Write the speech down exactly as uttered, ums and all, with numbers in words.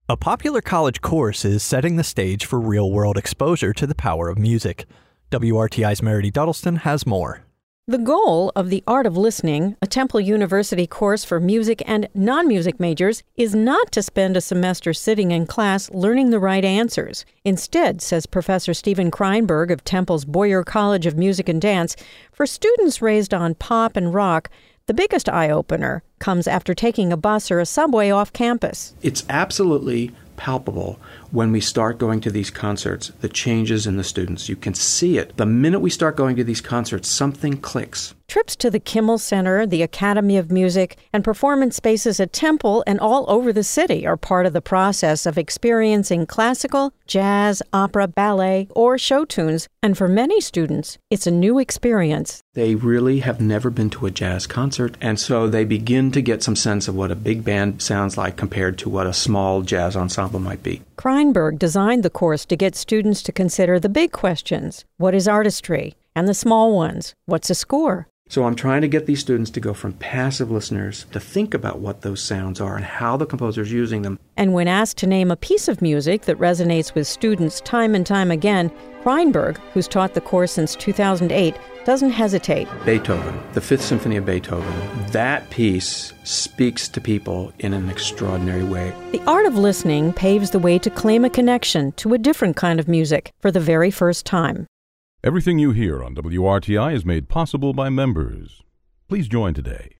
A popular college course is setting the stage for real-world exposure to the power of music. W R T I's Meredith Duddleston has more. The goal of The Art of Listening, a Temple University course for music and non-music majors, is not to spend a semester sitting in class learning the right answers. Instead, says Professor Stephen Kreinberg of Temple's Boyer College of Music and Dance, for students raised on pop and rock, the biggest eye-opener comes after taking a bus or a subway off campus. It's absolutely palpable when we start going to these concerts, the changes in the students. You can see it. The minute we start going to these concerts, something clicks. Trips to the Kimmel Center, the Academy of Music, and performance spaces at Temple and all over the city are part of the process of experiencing classical, jazz, opera, ballet, or show tunes. And for many students, it's a new experience. They really have never been to a jazz concert, and so they begin to get some sense of what a big band sounds like compared to what a small jazz ensemble might be. Kreinberg designed the course to get students to consider the big questions. What is artistry? And the small ones. What's a score? So I'm trying to get these students to go from passive listeners to think about what those sounds are and how the composer's using them. And when asked to name a piece of music that resonates with students time and time again, Kreinberg, who's taught the course since two thousand eight, doesn't hesitate. Beethoven, the Fifth Symphony of Beethoven. That piece speaks to people in an extraordinary way. The Art of Listening paves the way to claim a connection to a different kind of music for the very first time. Everything you hear on W R T I is made possible by members. Please join today.